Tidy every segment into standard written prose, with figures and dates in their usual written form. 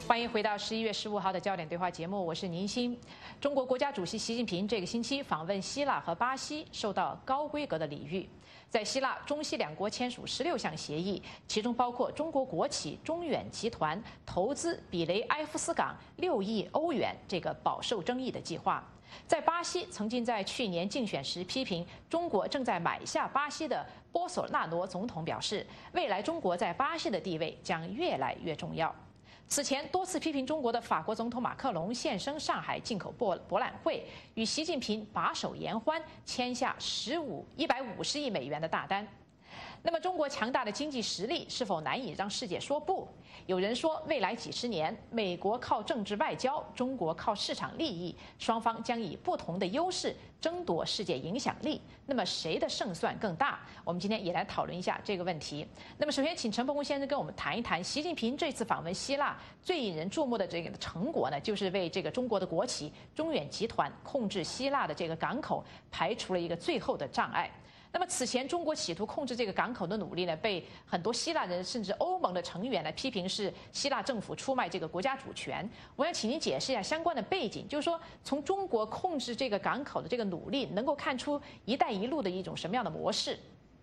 欢迎回到11月15号的焦点对话节目，我是宁鑫。中国国家主席习近平这个星期访问希腊和巴西，受到高规格的礼遇。在希腊，中西两国签署16项协议，其中包括中国国企中远集团投资比雷埃夫斯港6亿欧元这个饱受争议的计划。在巴西，曾经在去年竞选时批评中国正在买下巴西的波索纳罗总统表示，未来中国在巴西的地位将越来越重要。此前多次批评中国的法国总统马克龙现身上海进口博览会，与习近平把手言欢，签下150亿美元的大单。那么，中国强大的经济实力是否难以让世界说不？有人说，未来几十年，美国靠政治外交，中国靠市场利益，双方将以不同的优势争夺世界影响力。那么，谁的胜算更大？我们今天也来讨论一下这个问题。那么，首先请陈伯公先生跟我们谈一谈，习近平这次访问希腊最引人注目的这个成果呢，就是为这个中国的国企中远集团控制希腊的这个港口排除了一个最后的障碍。那么此前中国企图控制这个港口的努力呢，被很多希腊人甚至欧盟的成员呢批评是希腊政府出卖这个国家主权。我想请您解释一下相关的背景，就是说从中国控制这个港口的这个努力，能够看出“一带一路”的一种什么样的模式？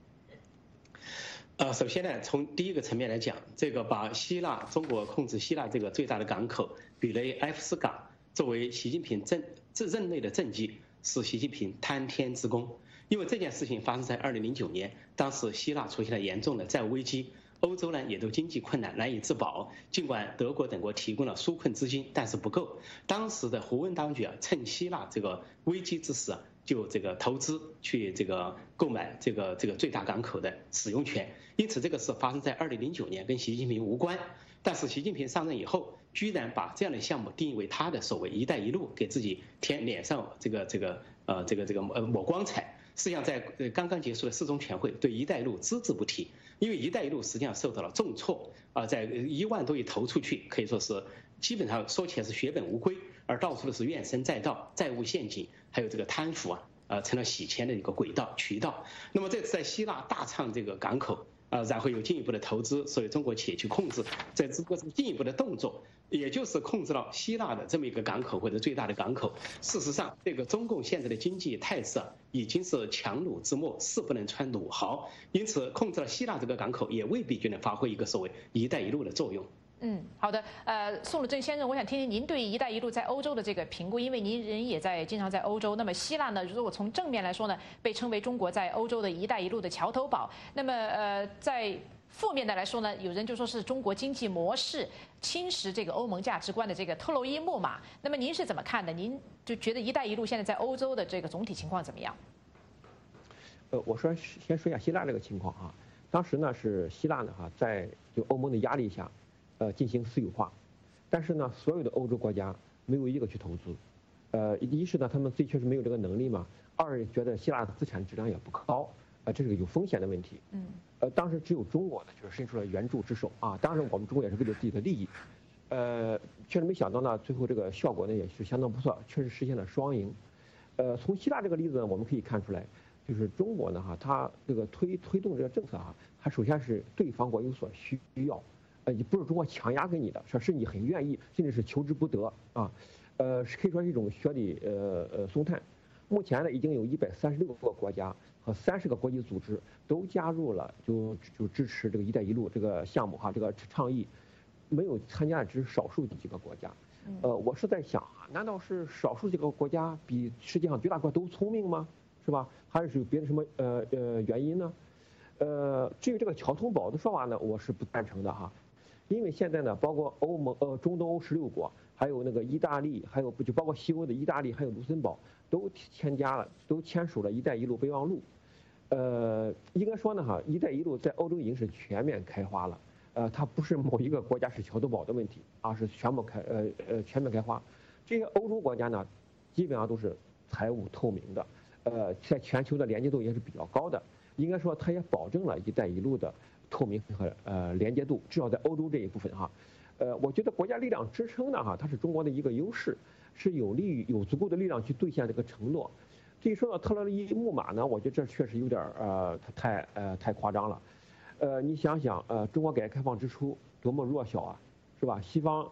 首先呢，从第一个层面来讲，这个把中国控制希腊这个最大的港口比雷埃夫斯港作为习近平任内的政绩，是习近平贪天之功。因为这件事情发生在2009年，当时希腊出现了严重的债务危机，欧洲呢也都经济困难难以自保。尽管德国等国提供了纾困资金，但是不够。当时的胡温当局趁希腊这个危机之时就这个投资去这个购买这个最大港口的使用权。因此这个事发生在2009年，跟习近平无关。但是习近平上任以后，居然把这样的项目定义为他的所谓“一带一路”，给自己脸上抹光彩。实际上，在刚刚结束的4中全会对“一带一路”只字不提，因为“一带一路”实际上受到了重挫在1万多亿投出去，可以说是基本上说起来是血本无归，而到处都是怨声载道、债务陷阱，还有这个贪腐成了洗钱的一个渠道。那么这次在希腊大唱这个港口然后有进一步的投资，所以中国企业去控制，在这个进一步的动作，也就是控制了希腊的这么一个港口或者最大的港口。事实上，这个中共现在的经济态势已经是强弩之末，势不能穿弩毫，因此控制了希腊这个港口，也未必就能发挥一个所谓“一带一路”的作用。 好的，宋鲁正先生，我想听听您对“一带一路”在欧洲的这个评估，因为您人也经常在欧洲。那么希腊呢，如果从正面来说呢，被称为中国在欧洲的一带一路的桥头堡。那么在负面的来说呢，有人就说是中国经济模式侵蚀这个欧盟价值观的这个特洛伊木马。那么您是怎么看的？您就觉得“一带一路”现在在欧洲的这个总体情况怎么样？ 我先说一下希腊这个情况当时呢是希腊呢在就欧盟的压力下。进行私有化，但是呢，所有的欧洲国家没有一个去投资。一是呢，他们自己确实没有这个能力嘛；二觉得希腊的资产质量也不高，这是个有风险的问题。当时只有中国呢，就是伸出了援助之手当然，我们中国也是为了自己的利益。确实没想到呢，最后这个效果呢也是相当不错，确实实现了双赢。从希腊这个例子呢，我们可以看出来，就是中国呢它这个推动这个政策它首先是对方国有所需要。也不是中国强压给你的，说是你很愿意，甚至是求之不得可以说是一种学理松态。目前呢，已经有136个国家和30个国际组织都加入了，就支持这个“一带一路”这个项目这个倡议。没有参加的只是少数几个国家。我是在想难道是少数几个国家比世界上绝大多数都聪明吗？是吧？还是有别的什么原因呢？至于这个桥头堡的说法呢，我是不赞成的因为现在呢，包括欧盟、中东欧16国，还有那个意大利，还有就包括西欧的意大利，还有卢森堡，都签署了一带一路备忘录。应该说呢，一带一路在欧洲已经是全面开花了。它不是某一个国家是桥头堡的问题，而是全面开花。这些欧洲国家呢，基本上都是财务透明的，在全球的连接度也是比较高的。应该说，它也保证了一带一路的透明和连接度，至少在欧洲这一部分我觉得国家力量支撑呢它是中国的一个优势，是有足够的力量去兑现这个承诺。至于说到特洛伊木马呢，我觉得这确实有点太夸张了。你想想中国改革开放之初多么弱小是吧？西方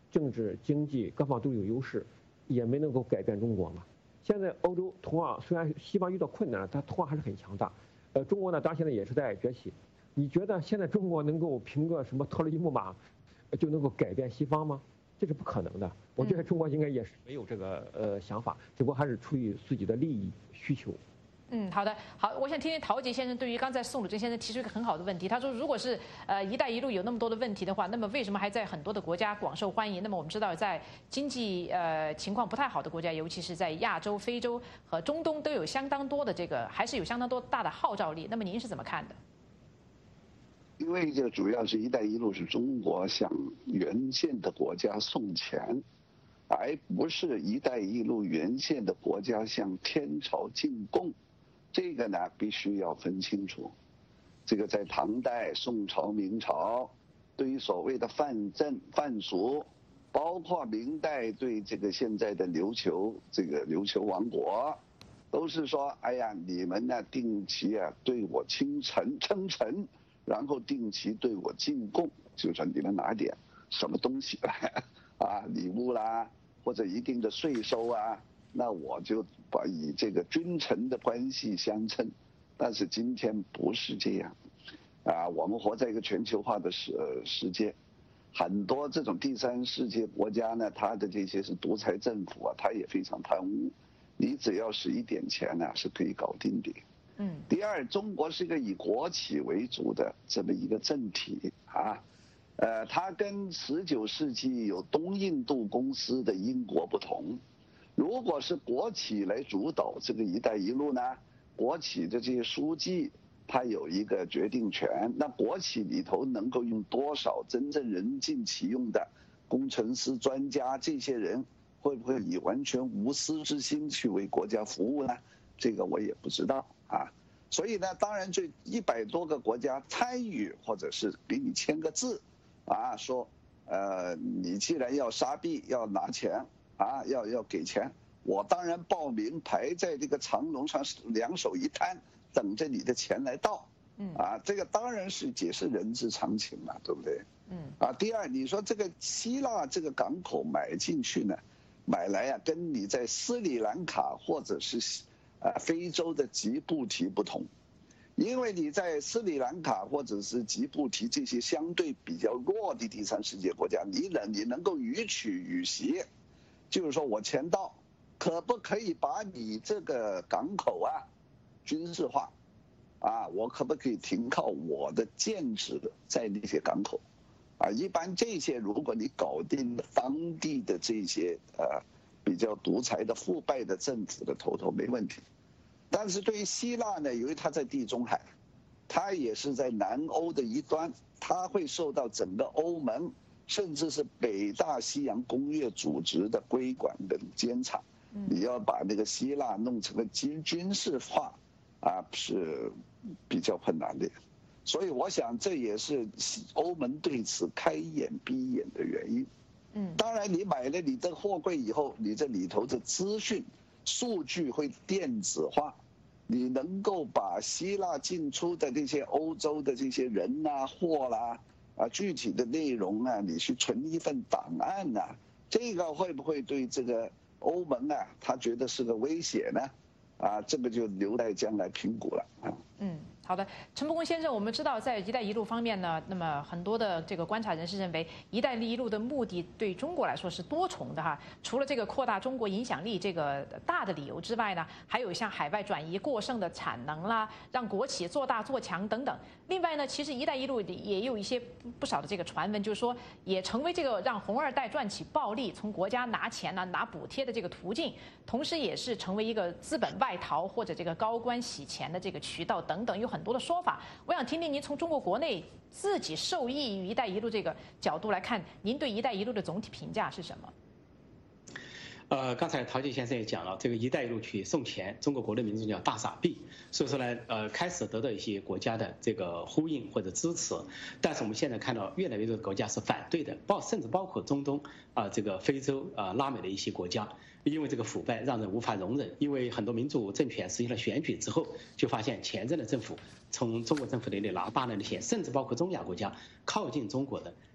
政治、经济各方都有优势，也没能够改变中国嘛。现在欧洲同样，虽然西方遇到困难，但同样还是很强大。中国呢，当然现在也是在崛起。你觉得现在中国能够凭个什么特洛伊木马，就能够改变西方吗？这是不可能的。我觉得中国应该也是没有这个想法，只不过还是出于自己的利益需求。 好的，好，我想听听陶杰先生对于刚才宋鲁珍先生提出一个很好的问题。他说，如果是“一带一路”有那么多的问题的话，那么为什么还在很多的国家广受欢迎？那么我们知道，在经济情况不太好的国家，尤其是在亚洲、非洲和中东，都有相当多的还是有相当多大的号召力。那么您是怎么看的？ 因为这主要是“一带一路”是中国向原先的国家送钱，而不是“一带一路”原先的国家向天朝进贡。这个呢，必须要分清楚。这个在唐代、宋朝、明朝，对于所谓的藩镇、藩属，包括明代对这个现在的琉球王国，都是说，哎呀，你们呢定期啊对我称臣，然后定期对我进贡，就说你们拿点什么东西来啊，礼物啦，或者一定的税收啊。那我就把以这个君臣的关系相称，但是今天不是这样，我们活在一个全球化的世界，很多这种第三世界国家呢，它的这些是独裁政府啊，它也非常贪污，你只要是一点钱呢，是可以搞定的。第二，中国是一个以国企为主的这么一个政体啊，它跟19世纪有东印度公司的英国不同。如果是国企来主导这个“一带一路”呢，国企的这些书记他有一个决定权，那国企里头能够用多少真正人尽其用的工程师、专家，这些人会不会以完全无私之心去为国家服务呢？这个我也不知道啊。所以呢，当然这100多个国家参与，或者是给你签个字，说，你既然要沙币，要拿钱。要给钱，我当然报名排在这个长龙上，两手一摊，等着你的钱来到。这个当然是也是人之常情嘛，对不对？第二，你说这个希腊这个港口买进去呢，买来跟你在斯里兰卡或者是非洲的吉布提不同，因为你在斯里兰卡或者是吉布提这些相对比较弱的第三世界国家，你能够予取予携。就是说我钱到，可不可以把你这个港口军事化？我可不可以停靠我的舰只在那些港口？一般这些如果你搞定了当地的这些比较独裁的腐败的政府的头没问题。但是对于希腊呢，由于它在地中海，它也是在南欧的一端，它会受到整个欧盟。甚至是北大西洋公约组织的规管的监察，你要把那个希腊弄成个军事化，是比较困难的。所以我想这也是欧盟对此开眼闭眼的原因。当然你买了你的货柜以后，你这里头的资讯、数据会电子化，你能够把希腊进出的这些欧洲的这些人货啦。具体的内容你去存一份档案这个会不会对这个欧盟他觉得是个威胁呢？这个就留待将来评估了好的，陈伯公先生，我们知道在“一带一路”方面呢，那么很多的这个观察人士认为，“一带一路”的目的对中国来说是多重的哈。除了这个扩大中国影响力这个大的理由之外呢，还有像海外转移过剩的产能啦，让国企做大做强等等。另外呢，其实“一带一路”也有一些不少的这个传闻，就是说也成为这个让红二代赚取暴利、从国家拿钱拿补贴的这个途径，同时也是成为一个资本外逃或者这个高官洗钱的这个渠道等等，有很多的说法。我想听听您从中国国内自己受益于“一带一路”这个角度来看，您对“一带一路”的总体评价是什么？ 刚才陶杰先生也讲了，这个“一带一路”去送钱，中国国内民众叫大傻逼，所以说呢，开始得到一些国家的这个呼应或者支持，但是我们现在看到越来越多的国家是反对的，甚至包括中东这个非洲拉美的一些国家，因为这个腐败让人无法容忍，因为很多民主政权实行了选举之后，就发现前任的政府从中国政府那里拿大量的钱，甚至包括中亚国家靠近中国的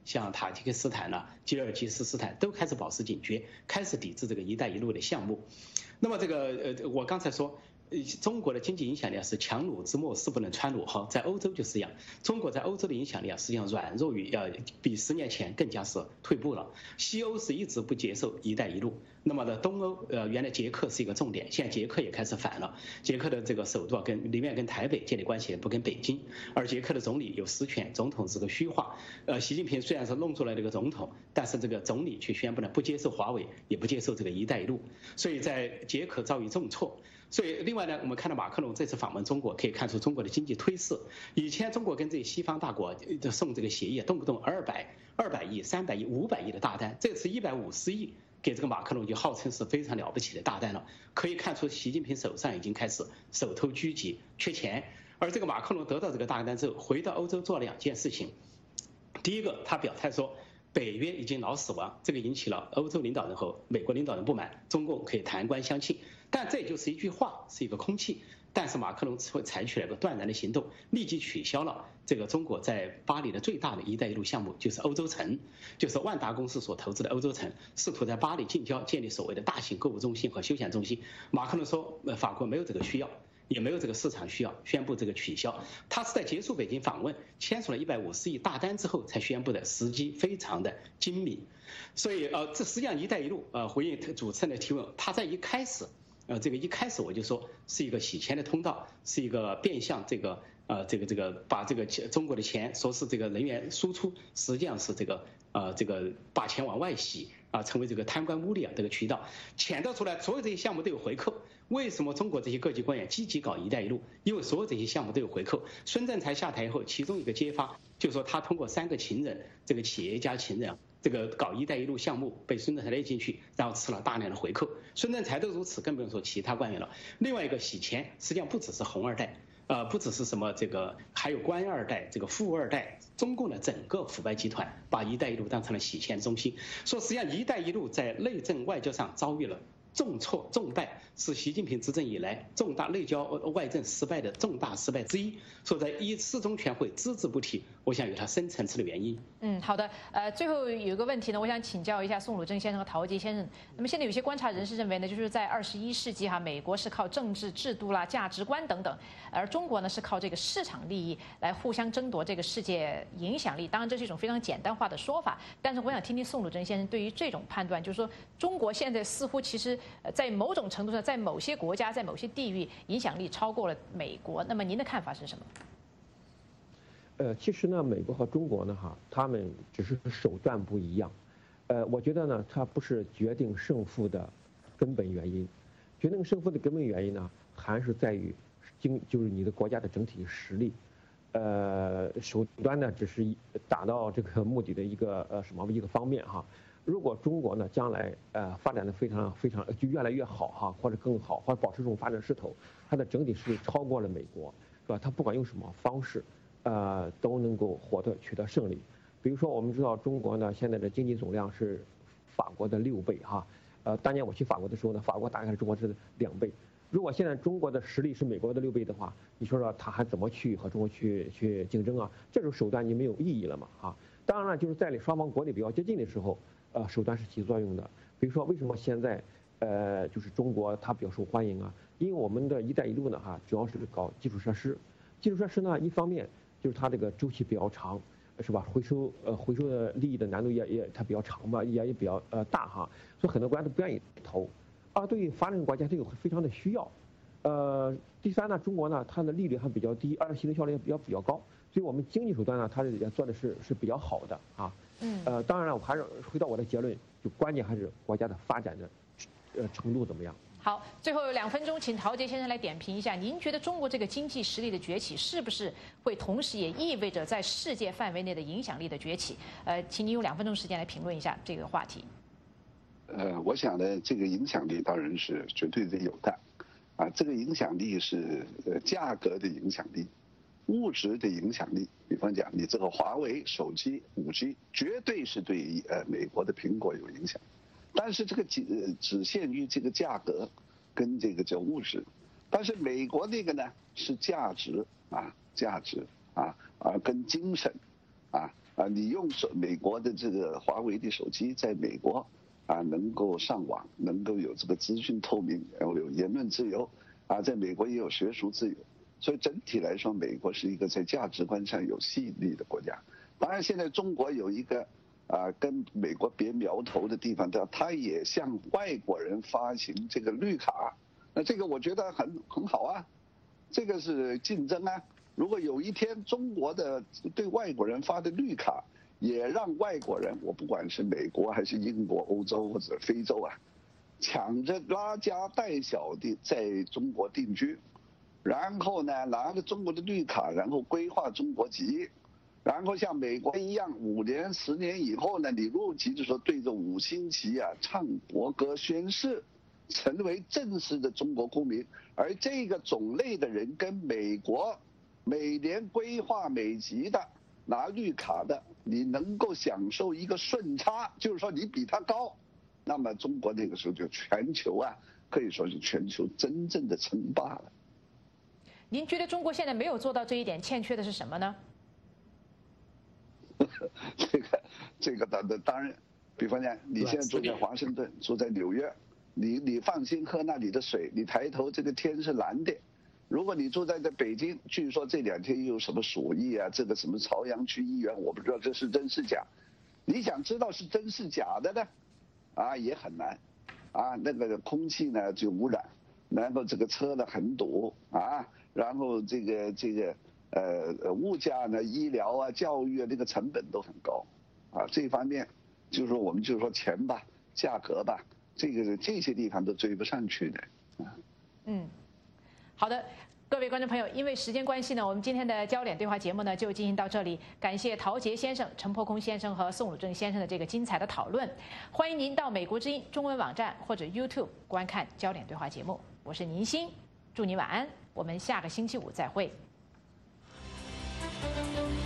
像塔吉克斯坦呢、吉尔吉斯斯坦都开始保持警觉，开始抵制这个“一带一路”的项目。那么这个我刚才说。中国的经济影响力是强弩之末，势不能穿弩。哈，在欧洲就是一样，中国在欧洲的影响力实际上软弱于比10年前更加是退步了。西欧是一直不接受“一带一路”，那么呢，东欧原来捷克是一个重点，现在捷克也开始反了。捷克的这个首都里面跟台北建立关系，不跟北京，而捷克的总理有实权，总统是个虚化。习近平虽然是弄出来这个总统，但是这个总理却宣布了不接受华为，也不接受这个“一带一路”，所以在捷克遭遇重挫。所以，另外呢，我们看到马克龙这次访问中国，可以看出中国的经济颓势。以前中国跟这些西方大国送这个协议，动不动200亿、300亿、500亿的大单，这次150亿给这个马克龙就号称是非常了不起的大单了。可以看出，习近平手上已经开始手头拘急，缺钱。而这个马克龙得到这个大单之后，回到欧洲做了2件事情。第一个，他表态说，北约已经脑死亡，这个引起了欧洲领导人和美国领导人不满，中共可以谈官相庆。但这就是一句话，是一个空气。但是马克龙采取了一个断然的行动，立即取消了这个中国在巴黎的最大的“一带一路”项目，就是欧洲城，就是万达公司所投资的欧洲城，试图在巴黎近郊建立所谓的大型购物中心和休闲中心。马克龙说，法国没有这个需要，也没有这个市场需要，宣布这个取消。他是在结束北京访问，签署了150亿大单之后才宣布的，时机非常的精明。所以这实际上“一带一路”回应主持人的提问，他在一开始。这个一开始我就说是一个洗钱的通道，是一个变相这个把这个中国的钱说是这个人员输出，实际上是这个把钱往外洗成为这个贪官污吏这个渠道，潜到出来，所有这些项目都有回扣。为什么中国这些各级官员积极搞“一带一路”？因为所有这些项目都有回扣。孙政才下台以后，其中一个揭发就是说他通过3个情人，这个企业家情人。这个搞“一带一路”项目被孙政才列进去，然后吃了大量的回扣。孙政才都如此，更不用说其他官员了。另外一个洗钱，实际上不只是红二代，不只是什么这个，还有官二代、这个富二代。中共的整个腐败集团把“一带一路”当成了洗钱中心。说实际上“一带一路”在内政外交上遭遇了重挫重败，是习近平执政以来重大内交外政失败的重大失败之一。说在4中全会只字不提，我想有它深层次的原因。 好的。最后有一个问题呢，我想请教一下宋鲁正先生和陶杰先生。那么现在有些观察人士认为呢，就是在21世纪美国是靠政治制度啦、价值观等等，而中国呢是靠这个市场利益来互相争夺这个世界影响力。当然这是一种非常简单化的说法，但是我想听听宋鲁正先生对于这种判断，就是说中国现在似乎其实在某种程度上，在某些国家、在某些地域影响力超过了美国。那么您的看法是什么？ 其实呢，美国和中国呢，他们只是手段不一样。我觉得呢，它不是决定胜负的根本原因。决定胜负的根本原因呢，还是在于就是你的国家的整体实力。手段呢，只是达到这个目的的一个方面哈。如果中国呢将来发展的非常就越来越好或者更好，或者保持这种发展势头，它的整体实力超过了美国，是吧？它不管用什么方式。都能够取得胜利。比如说，我们知道中国呢现在的经济总量是法国的6倍哈。当年我去法国的时候呢，法国大概是中国是2倍。如果现在中国的实力是美国的6倍的话，你说他还怎么去和中国去竞争啊？这种手段就没有意义了嘛啊！当然了，就是在双方国力比较接近的时候，手段是起作用的。比如说，为什么现在就是中国它比较受欢迎啊？因为我们的“一带一路”呢主要是搞基础设施。基础设施呢，一方面就是它这个周期比较长，是吧？回收的利益的难度它比较长嘛，也比较大哈，所以很多国家都不愿意投。对于发展国家，这个非常的需要。第三呢，中国呢它的利率还比较低，而且行政效率也比较高，所以我们经济手段呢，它也做的是比较好的啊。当然了，我还是回到我的结论，就关键还是国家的发展的程度怎么样。 好，最后2分钟，请陶杰先生来点评一下，您觉得中国这个经济实力的崛起，是不是会同时也意味着在世界范围内的影响力的崛起？请您用2分钟时间来评论一下这个话题。 我想呢，这个影响力当然是绝对的有的，这个影响力是价格的影响力，物质的影响力。比方讲，你这个华为手机5G，绝对是对美国的苹果有影响。但是这个只限于这个价格跟这个叫物质，但是美国那个呢是价值跟精神你用美国的这个华为的手机在美国能够上网，能够有这个资讯透明，然后有言论自由在美国也有学术自由，所以整体来说，美国是一个在价值观上有吸引力的国家。当然，现在中国有一个跟美国别苗头的地方，它也向外国人发行这个绿卡，那这个我觉得很好啊，这个是竞争啊。如果有一天中国的对外国人发的绿卡，也让外国人，我不管是美国还是英国、欧洲或者非洲抢着拉家带小的在中国定居，然后呢拿着中国的绿卡，然后规划中国籍。然后像美国一样，5年、10年以后呢，你入籍的时候对着5星旗唱国歌宣誓，成为正式的中国公民。而这个种类的人跟美国每年规划美籍的、拿绿卡的，你能够享受一个顺差，就是说你比他高，那么中国那个时候就全球可以说是全球真正的称霸了。 您觉得中国现在没有做到这一点，欠缺的是什么呢？ 这个当然，比方讲，你现在住在华盛顿，住在纽约，你放心喝那里的水，你抬头这个天是蓝的。如果你住在北京，据说这2天又有什么鼠疫这个什么朝阳区医院，我不知道这是真是假。你想知道是真是假的呢？也很难。那个空气呢就污染，然后这个车呢很堵然后这个物价呢、医疗教育这个成本都很高这方面就是说我们就是说钱吧、价格吧，这些地方都追不上去的好的，各位观众朋友，因为时间关系呢，我们今天的焦点对话节目呢就进行到这里。感谢陶杰先生、陈破空先生和宋鲁正先生的这个精彩的讨论。欢迎您到美国之音中文网站或者 YouTube 观看焦点对话节目。我是宁欣，祝您晚安，我们下个星期5再会。